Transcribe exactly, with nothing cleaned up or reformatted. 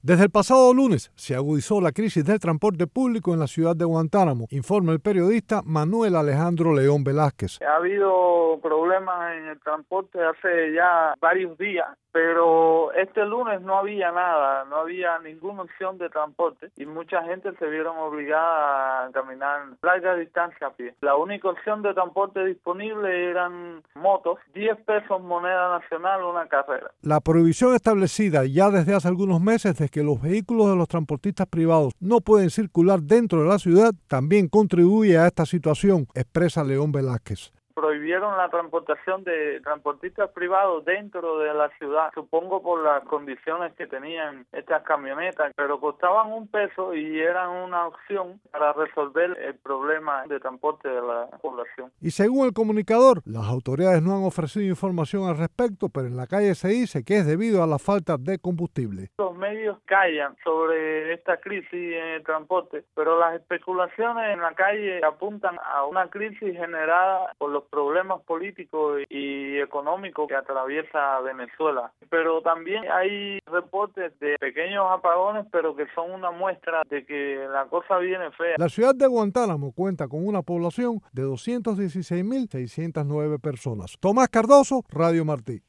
Desde el pasado lunes se agudizó la crisis del transporte público en la ciudad de Guantánamo, informa el periodista Manuel Alejandro León Velázquez. Ha habido problemas en el transporte hace ya varios días, pero este lunes no había nada, no había ninguna opción de transporte y mucha gente se vieron obligada a caminar larga distancia a pie. La única opción de transporte disponible eran motos, diez pesos moneda nacional una carrera. La prohibición establecida ya desde hace algunos meses de que los vehículos de los transportistas privados no pueden circular dentro de la ciudad también contribuye a esta situación, expresa León Velázquez. Prohibieron la transportación de transportistas privados dentro de la ciudad, supongo por las condiciones que tenían estas camionetas, pero costaban un peso y eran una opción para resolver el problema de transporte de la población. Y según el comunicador, las autoridades no han ofrecido información al respecto, pero en la calle se dice que es debido a la falta de combustible. Los medios callan sobre esta crisis en el transporte, pero las especulaciones en la calle apuntan a una crisis generada por los problemas políticos y económicos que atraviesa Venezuela. Pero también hay reportes de pequeños apagones, pero que son una muestra de que la cosa viene fea. La ciudad de Guantánamo cuenta con una población de doscientas dieciséis mil seiscientas nueve personas. Tomás Cardoso, Radio Martí.